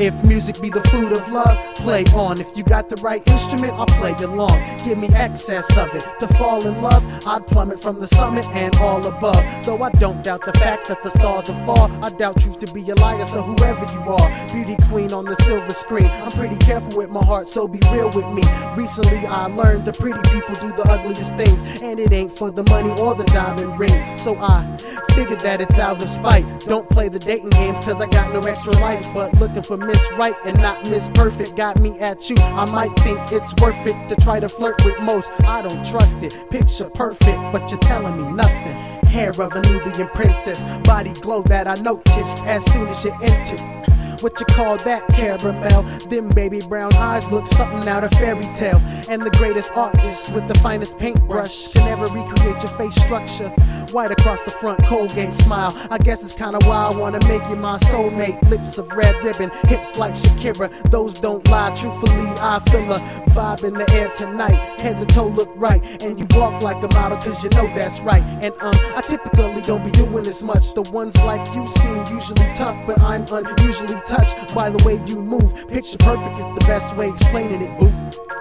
If music be the food of love, play on. If you got the right instrument, I'll play along. Give me excess of it. To fall in love, I'd plummet from the summit and all above. Though I don't doubt the fact that the stars will fall, I doubt truth to be a liar, so whoever you are, beauty queen on the silver screen. I'm pretty careful with my heart, so be real with me. Recently I learned the pretty people do the ugliest things, and it ain't for the money or the diamond rings. So I figured that it's out of spite. Don't play the dating games, cause I got no extra life. But looking for Miss Right and not Miss Perfect got me at you. I might think it's worth it to try to flirt with most. I don't trust it. Picture perfect, but you're telling me nothing. Hair of a Nubian princess, body glow that I noticed as soon as you entered. What you call that, caramel? Them baby brown eyes look something out of fairy tale. And the greatest artist with the finest paintbrush can never recreate your face structure. White across the front, Colgate smile. I guess it's kinda why I wanna make you my soulmate. Lips of red ribbon, hips like Shakira. Those don't lie, truthfully I feel a vibe in the air tonight. Head to toe look right, and you walk like a model cause you know that's right. And I typically don't be doing this much. The ones like you seem usually tough, but I'm unusually touched by the way you move. Picture perfect is the best way explaining it, boo.